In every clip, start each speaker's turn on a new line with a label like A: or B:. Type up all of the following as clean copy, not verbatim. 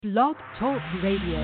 A: Blog Talk Radio.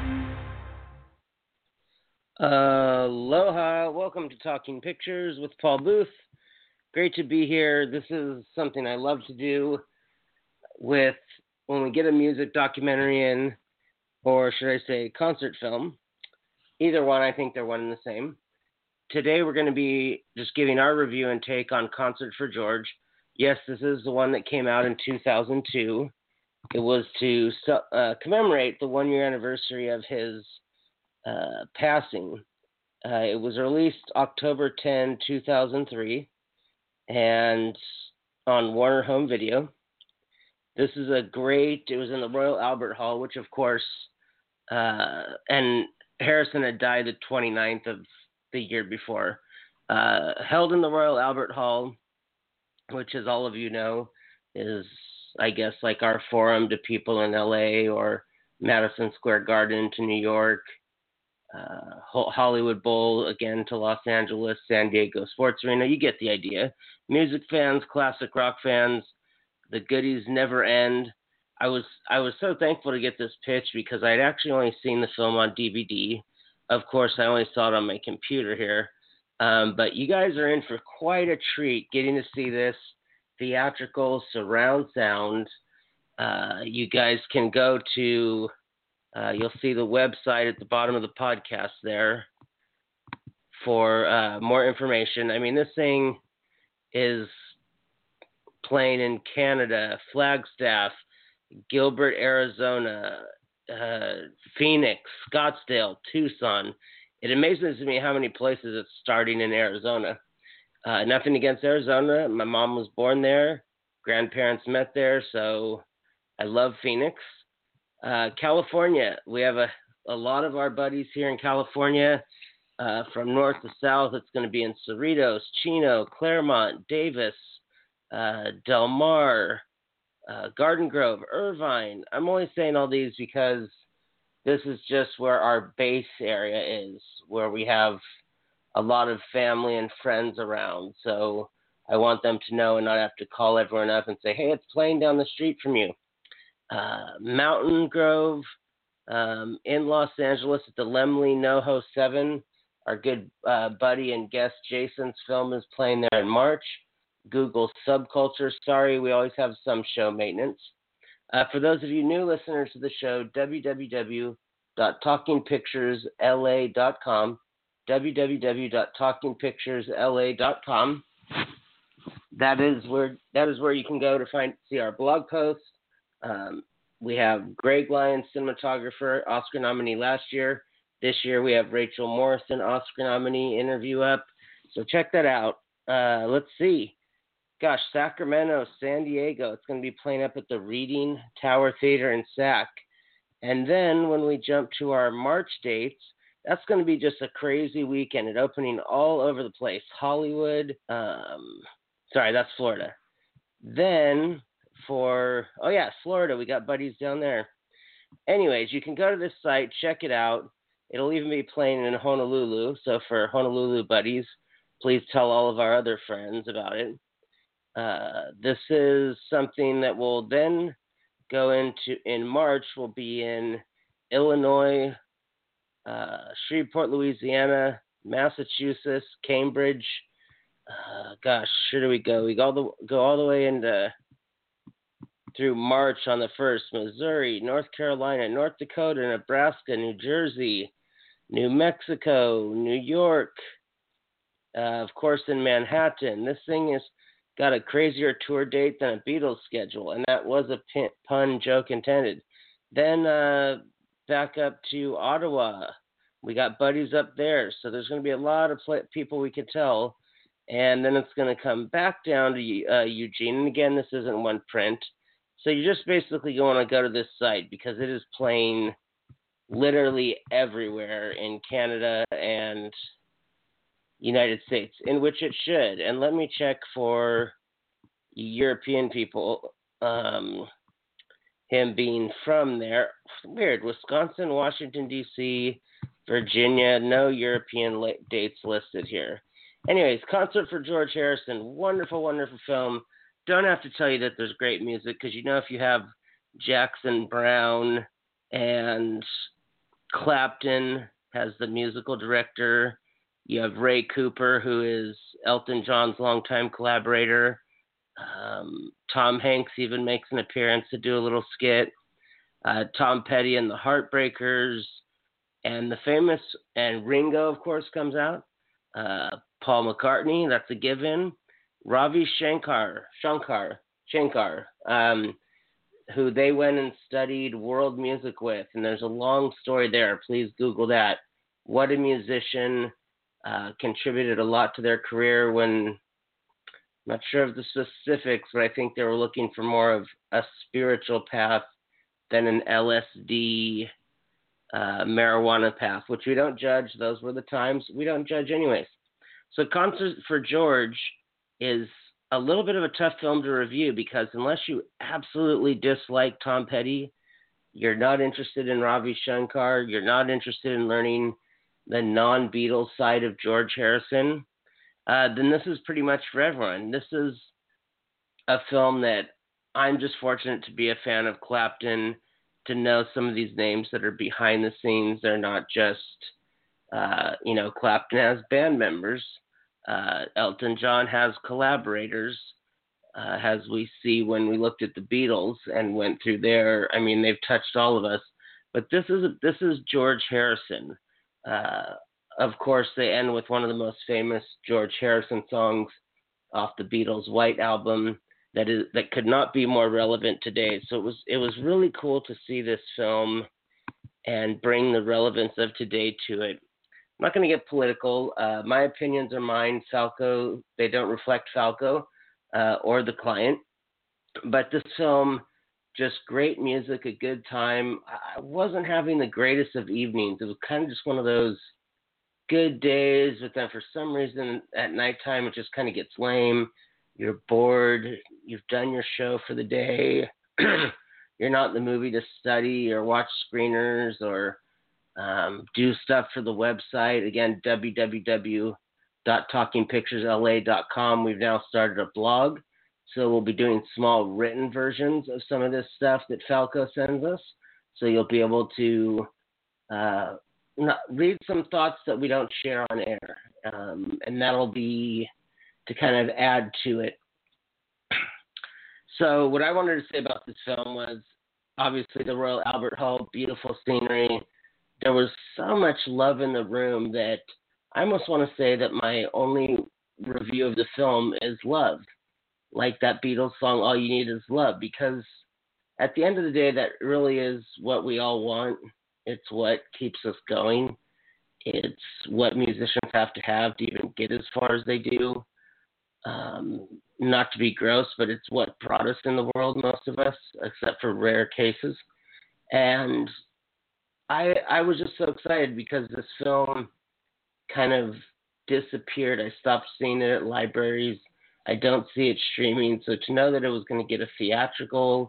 B: Aloha, welcome to Talking Pictures with Paul Booth. Great to be here. This is something I love to do with when we get a music documentary in, or should I say concert film. Either one, I think they're one and the same. Today we're going to be just giving our review and take on Concert for George. Yes, this is the one that came out in 2002. It was to commemorate the one-year anniversary of his passing. It was released October 10, 2003, and on Warner Home Video. This is it was in the Royal Albert Hall, which of course, and Harrison had died the 29th of the year before. Held in the Royal Albert Hall, which, as all of you know, is, I guess, like our forum to people in LA or Madison Square Garden to New York, Hollywood Bowl again to Los Angeles, San Diego Sports Arena. You get the idea. Music fans, classic rock fans, the goodies never end. I was so thankful to get this pitch because I'd actually only seen the film on DVD. Of course, I only saw it on my computer here. But you guys are in for quite a treat getting to see this theatrical surround sound. You guys can go to, you'll see the website at the bottom of the podcast there for more information. I mean, this thing is playing in Canada, Flagstaff, Gilbert, Arizona, Phoenix, Scottsdale, Tucson. It amazes me how many places it's starting in Arizona. Nothing against Arizona. My mom was born there. Grandparents met there, so I love Phoenix. California, we have a lot of our buddies here in California. From north to south, it's going to be in Cerritos, Chino, Claremont, Davis, Del Mar, Garden Grove, Irvine. I'm only saying all these because this is just where our base area is, where we have a lot of family and friends around. So I want them to know and not have to call everyone up and say, hey, it's playing down the street from you. Mountain Grove in Los Angeles at the Laemmle NoHo 7. Our good buddy and guest Jason's film is playing there in March. Google Subculture. Sorry, we always have some show maintenance. For those of you new listeners to the show, www.talkingpicturesla.com, www.talkingpicturesla.com. That is where you can go to see our blog posts. We have Greg Lyons, cinematographer, Oscar nominee last year. This year we have Rachel Morrison, Oscar nominee interview up. So check that out. Let's see. Gosh, Sacramento, San Diego. It's going to be playing up at the Reading Tower Theater in Sac. And then when we jump to our March dates, that's going to be just a crazy weekend. It's opening all over the place. Hollywood. That's Florida. Then Florida. We got buddies down there. Anyways, you can go to this site, check it out. It'll even be playing in Honolulu. So for Honolulu buddies, please tell all of our other friends about it. This is something that will then go into in March. Will be in Illinois, Shreveport, Louisiana, Massachusetts, Cambridge. Where do we go? We go all the way into through March on the 1st. Missouri, North Carolina, North Dakota, Nebraska, New Jersey, New Mexico, New York. Of course, in Manhattan. This thing has got a crazier tour date than a Beatles schedule, and that was a pun joke intended. Then back up to Ottawa. We got buddies up there, so there's going to be a lot of people we could tell. And then it's going to come back down to Eugene. And again, this isn't one print. So you're just basically going to go to this site because it is playing literally everywhere in Canada and United States, in which it should. And let me check for European people, him being from there. Weird. Wisconsin, Washington, D.C., Virginia, no European dates listed here. Anyways, Concert for George Harrison. Wonderful, wonderful film. Don't have to tell you that there's great music because you know if you have Jackson Browne, and Clapton has the musical director. You have Ray Cooper, who is Elton John's longtime collaborator. Tom Hanks even makes an appearance to do a little skit. Tom Petty and the Heartbreakers, and the famous, and Ringo, of course, comes out. Paul McCartney, that's a given. Ravi Shankar, who they went and studied world music with, and there's a long story there. Please Google that. What a musician, contributed a lot to their career when, I'm not sure of the specifics, but I think they were looking for more of a spiritual path than an LSD, marijuana path, which we don't judge. Those were the times. We don't judge anyways. So Concert for George is a little bit of a tough film to review because unless you absolutely dislike Tom Petty, you're not interested in Ravi Shankar, you're not interested in learning the non-Beatles side of George Harrison, then this is pretty much for everyone. This is a film that I'm just fortunate to be a fan of Clapton, to know some of these names that are behind the scenes. They're not just, Clapton has band members. Elton John has collaborators, as we see when we looked at the Beatles and went through there. I mean, they've touched all of us. But this is George Harrison. Of course, they end with one of the most famous George Harrison songs off the Beatles' White Album that could not be more relevant today. So it was really cool to see this film and bring the relevance of today to it. I'm not going to get political. My opinions are mine. Falco, they don't reflect Falco or the client. But this film, just great music, a good time. I wasn't having the greatest of evenings. It was kind of just one of those good days, but then for some reason at nighttime it just kind of gets lame. You're bored. You've done your show for the day. You're not in the movie to study or watch screeners or do stuff for the website. Again, www.talkingpicturesla.com. We've now started a blog, so we'll be doing small written versions of some of this stuff that Falco sends us. So you'll be able to read some thoughts that we don't share on air, and that'll be to kind of add to it. So what I wanted to say about this film was obviously the Royal Albert Hall, beautiful scenery. There was so much love in the room that I almost want to say that my only review of the film is love. Like that Beatles song, All You Need Is Love, because at the end of the day, that really is what we all want. It's what keeps us going. It's what musicians have to even get as far as they do. Not to be gross, but it's what brought us in the world, most of us, except for rare cases. And I was just so excited because this film kind of disappeared. I stopped seeing it at libraries. I don't see it streaming. So to know that it was going to get a theatrical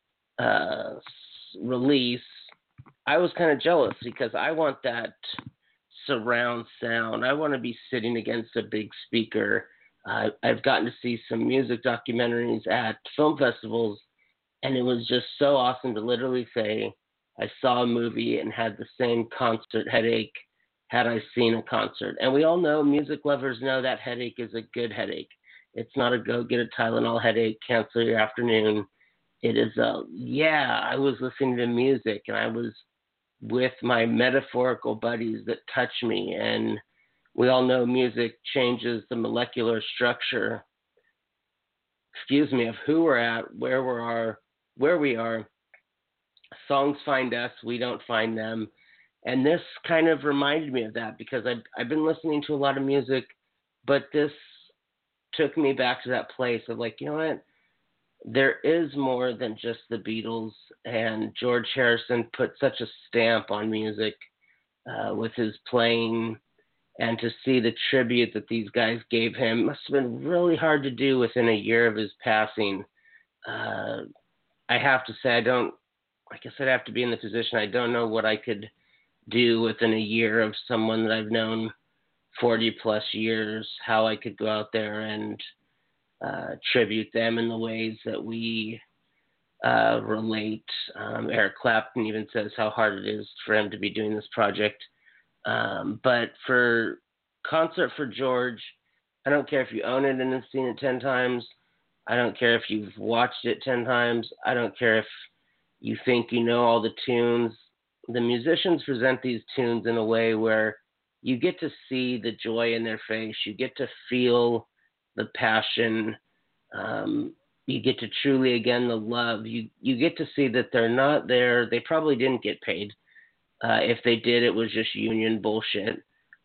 B: release, I was kind of jealous because I want that surround sound. I want to be sitting against a big speaker. I've gotten to see some music documentaries at film festivals, and it was just so awesome to literally say I saw a movie and had the same concert headache had I seen a concert. And we all know, music lovers know, that headache is a good headache. It's not a go get a Tylenol headache, cancel your afternoon. It is I was listening to music and I was with my metaphorical buddies that touch me, and we all know music changes the molecular structure, of who we're at, where we are. Songs find us, we don't find them. And this kind of reminded me of that because I've been listening to a lot of music, but this took me back to that place of like, you know what? There is more than just the Beatles, and George Harrison put such a stamp on music with his playing, and to see the tribute that these guys gave him must have been really hard to do within a year of his passing. I have to say, I'd have to be in the position. I don't know what I could do within a year of someone that I've known 40 plus years, how I could go out there and tribute them in the ways that we relate. Eric Clapton even says how hard it is for him to be doing this project. But for Concert for George, I don't care if you own it and have seen it 10 times. I don't care if you've watched it 10 times. I don't care if you think you know all the tunes. The musicians present these tunes in a way where you get to see the joy in their face. You get to feel the passion. You get to truly, again, the love. You get to see that they're not there. They probably didn't get paid. If they did, it was just union bullshit.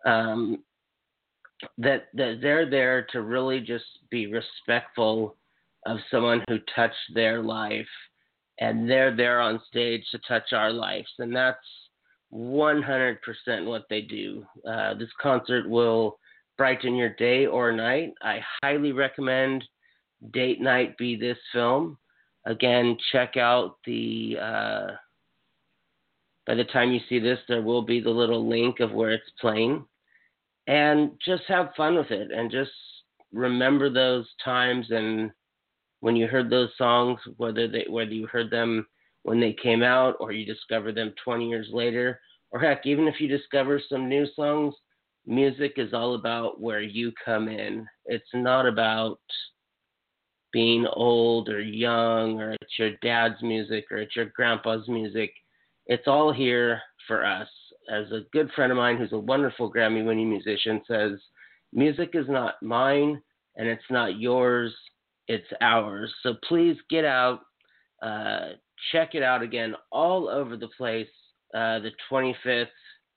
B: That they're there to really just be respectful of someone who touched their life, and they're there on stage to touch our lives, and that's 100% what they do. This concert will brighten your day or night. I highly recommend date night be this film. Again, check out the by the time you see this, there will be the little link of where it's playing. And just have fun with it, and just remember those times and when you heard those songs, whether you heard them when they came out or you discovered them 20 years later, or heck, even if you discover some new songs, music is all about where you come in. It's not about being old or young, or it's your dad's music or it's your grandpa's music. It's all here for us. As a good friend of mine who's a wonderful Grammy-winning musician says, music is not mine and it's not yours, it's ours. So please get out, check it out again all over the place, the 25th,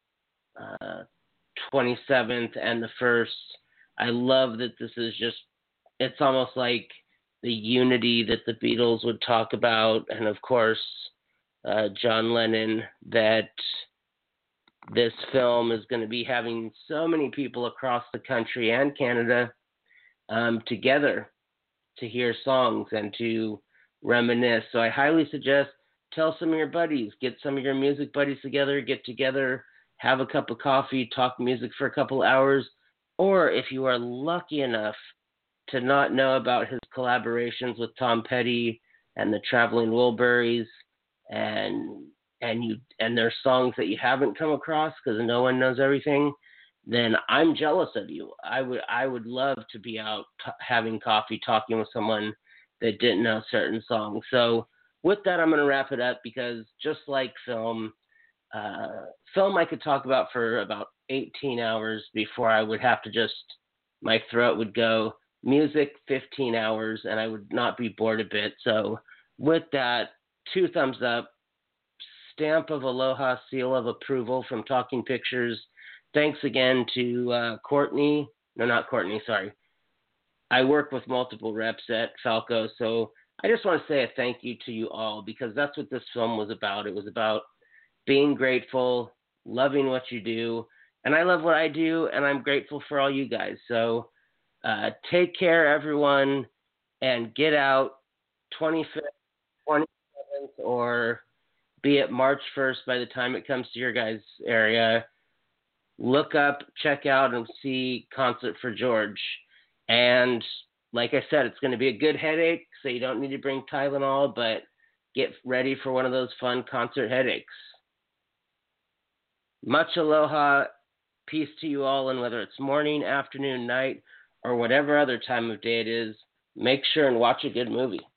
B: 27th, and the 1st. I love that this is just, it's almost like the unity that the Beatles would talk about, and of course, John Lennon, that this film is going to be having so many people across the country and Canada together to hear songs and to reminisce. So I highly suggest tell some of your buddies, get some of your music buddies together, get together, have a cup of coffee, talk music for a couple hours. Or if you are lucky enough to not know about his collaborations with Tom Petty and the Traveling Wilburys, and there's songs that you haven't come across because no one knows everything, then I'm jealous of you. I would love to be out having coffee, talking with someone that didn't know certain songs. So with that, I'm going to wrap it up, because just like film I could talk about for about 18 hours before I would have to my throat would go. Music, 15 hours, and I would not be bored a bit. So with that, 2 thumbs up, stamp of aloha, seal of approval from Talking Pictures. Thanks again to Courtney. No, not Courtney, sorry. I work with multiple reps at Falco, so I just want to say a thank you to you all, because that's what this film was about. It was about being grateful, loving what you do, and I love what I do, and I'm grateful for all you guys. So take care, everyone, and get out 25th, 27th, or be it March 1st by the time it comes to your guys' area. Look up, check out, and see Concert for George. And like I said, it's going to be a good headache, so you don't need to bring Tylenol, but get ready for one of those fun concert headaches. Much aloha, peace to you all, and whether it's morning, afternoon, night, or whatever other time of day it is, make sure and watch a good movie.